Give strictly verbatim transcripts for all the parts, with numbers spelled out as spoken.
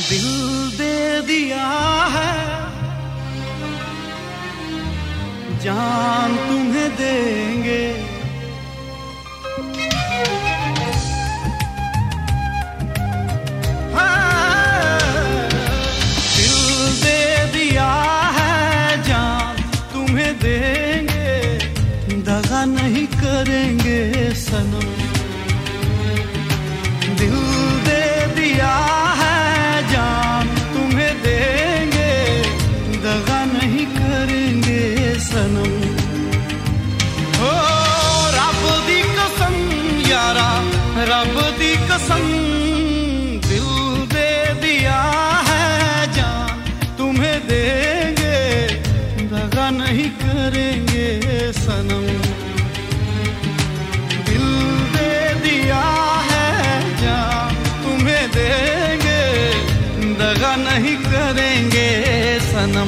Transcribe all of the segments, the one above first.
दिल दे दिया है, जान तुम्हें देंगे। हाँ, दिल दे दिया है, जान तुम्हें देंगे, दगा नहीं करेंगे सनम। दिल दे दिया है, जान तुम्हें देंगे, दगा नहीं करेंगे सनम। ओ रब दी कसम यारा, रब दी कसम, दिल दे दिया है, जान तुम्हें देंगे, दगा नहीं करेंगे सनम। दिल दे दिया है, जान तुम्हें देंगे, दगा नहीं करेंगे सनम।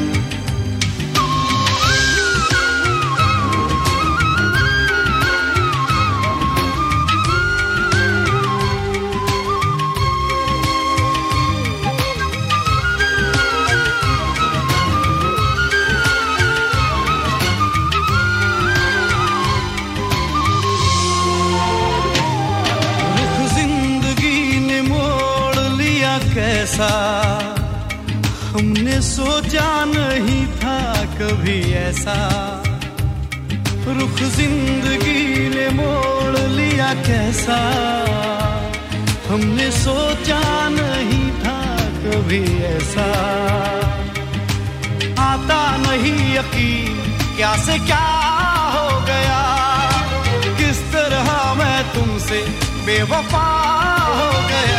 कैसा हमने सोचा नहीं था कभी ऐसा, रुख जिंदगी ने मोड़ लिया कैसा, हमने सोचा नहीं था कभी ऐसा। आता नहीं यकीन क्या से क्या हो गया, किस तरह मैं तुमसे बेवफा हो गया।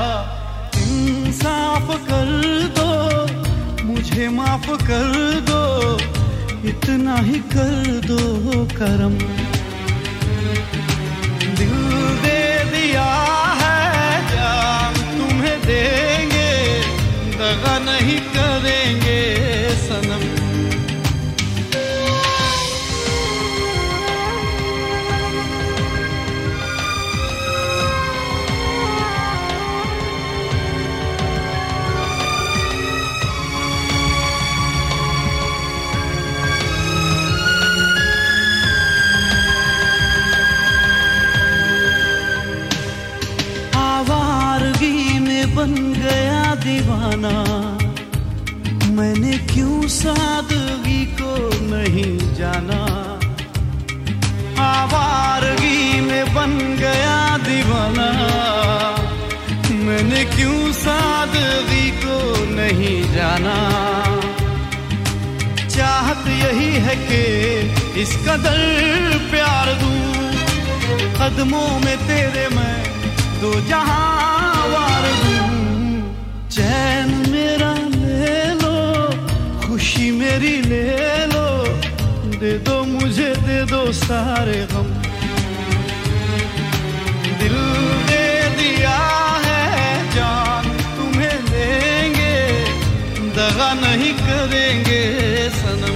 इंसाफ कर दो, मुझे माफ कर दो, इतना ही कर दो करम। दिल दे दिया है, जान तुम्हें देंगे, दगा नहीं करेंगे सनम। बन गया दीवाना, मैंने क्यों सादगी को नहीं जाना। आवारगी में बन गया दीवाना, मैंने क्यों सादगी को नहीं जाना। चाहत यही है कि इस कदर प्यार दूं, कदमों में तेरे मैं दो जहां वार दूं। चैन मेरा ले लो, खुशी मेरी ले लो, दे दो मुझे दे दो सारे गम। दिल दे दिया है, जान तुम्हें देंगे, दगा नहीं करेंगे सनम।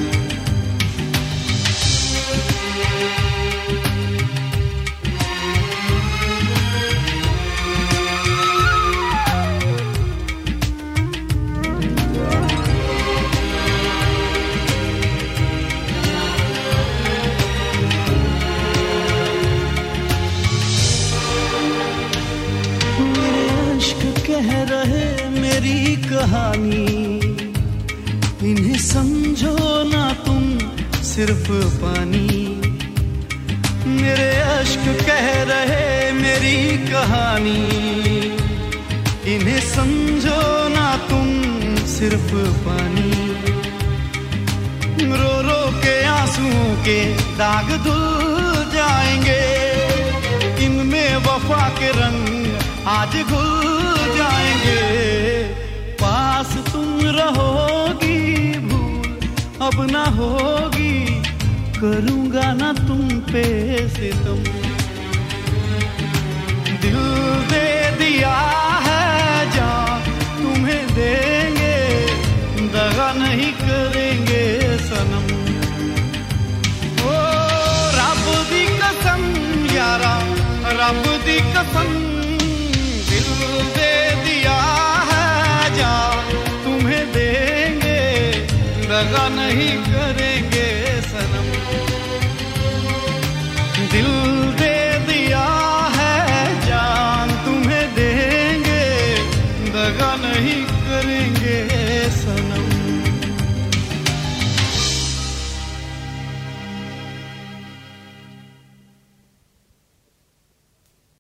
कह रहे मेरी कहानी, इन्हें समझो ना तुम सिर्फ पानी। मेरे अश्क कह रहे मेरी कहानी, इन्हें समझो ना तुम सिर्फ पानी। रो रो के आंसुओं के दाग धुल जाएंगे, इनमें वफा के रंग आज घुल जाएंगे। पास तुम रहोगी, भूल अब ना होगी, करूंगा ना तुम पे सितम। दिल दे दिया है, जान तुम्हें देंगे, दगा नहीं करेंगे सनम। ओ रब दी कसम यारा, रब दी कसम, दिल दे दिया दगा नहीं करेंगे।